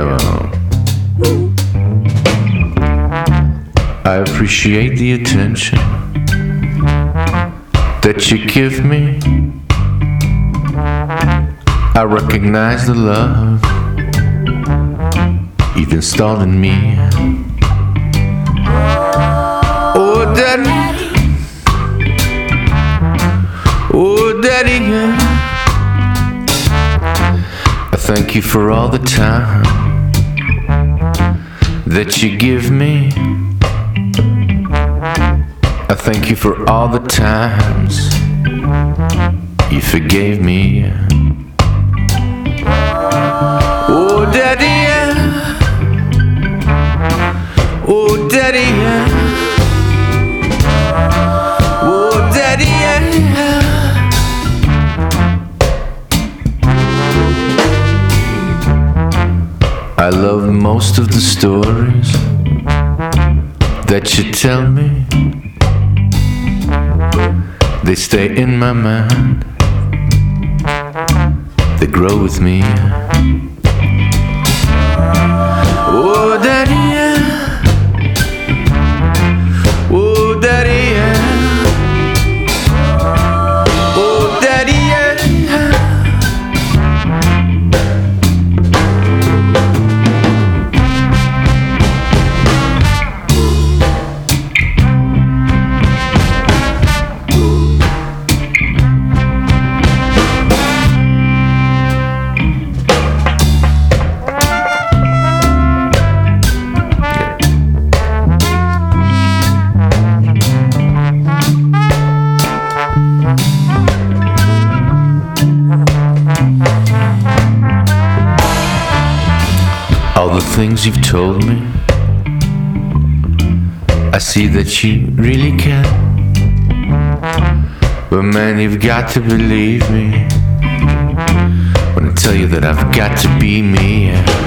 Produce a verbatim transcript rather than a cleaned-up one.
Yeah, well, I appreciate the attention that you give me. I recognize the love you've installed in me. Oh, Daddy. Oh, Daddy, yeah. I thank you for all the time that you give me. I thank you for all the times you forgave me. Oh, Daddy, yeah. Oh, Daddy, yeah. Oh, Daddy, yeah. I love most of the stories that you tell me. They stay in my mind, they grow with me. Oh, Daddy, yeah. Oh, Daddy, yeah. Oh, Daddy, yeah. All the things you've told me, I see that you really care. But man, you've got to believe me when I tell you that I've got to be me, yeah.